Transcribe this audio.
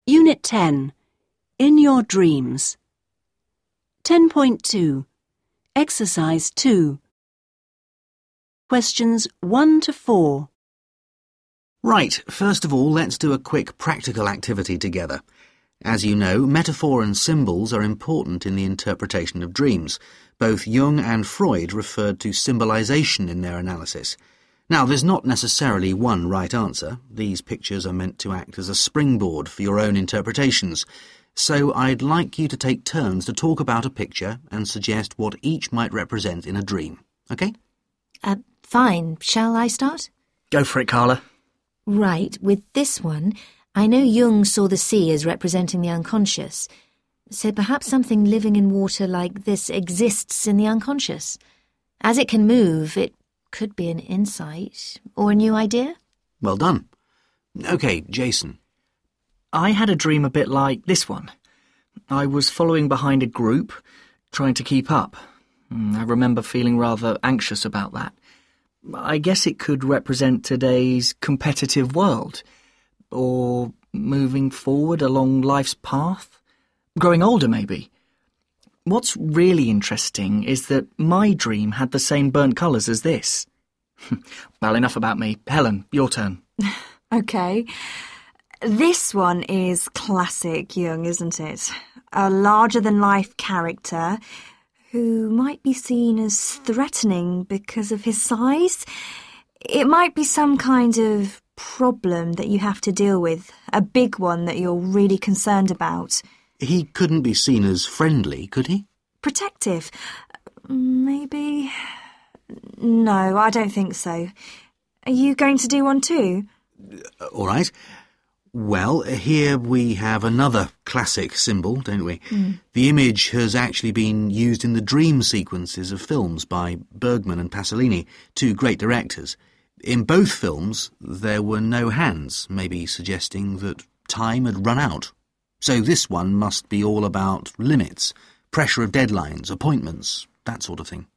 Unit 10. In Your Dreams. 10.2. Exercise 2. Questions 1 to 4. Right, first of all, let's do a quick practical activity together. As you know, metaphor and symbols are important in the interpretation of dreams. Both Jung and Freud referred to symbolization in their analysis. Now, there's not necessarily one right answer. These pictures are meant to act as a springboard for your own interpretations. So I'd like you to take turns to talk about a picture and suggest what each might represent in a dream. OK? Fine. Shall I start? Go for it, Carla. Right, with this one, I know Jung saw the sea as representing the unconscious. So perhaps something living in water like this exists in the unconscious. As it can move, it could be an insight or a new idea. Well done. OK, Jason. I had a dream a bit like this one. I was following behind a group, trying to keep up. I remember feeling rather anxious about that. I guess it could represent today's competitive world, or moving forward along life's path. Growing older, maybe. What's really interesting is that my dream had the same burnt colours as this. Well, enough about me. Helen, your turn. OK. This one is classic Jung, isn't it? A larger-than-life character who might be seen as threatening because of his size. It might be some kind of problem that you have to deal with, a big one that you're really concerned about. He couldn't be seen as friendly, could he? Protective? Maybe. No, I don't think so. Are you going to do one too? All right. Well, here we have another classic symbol, don't we? The image has actually been used in the dream sequences of films by Bergman and Pasolini, two great directors. In both films, there were no hands, maybe suggesting that time had run out. So this one must be all about limits, pressure of deadlines, appointments, that sort of thing.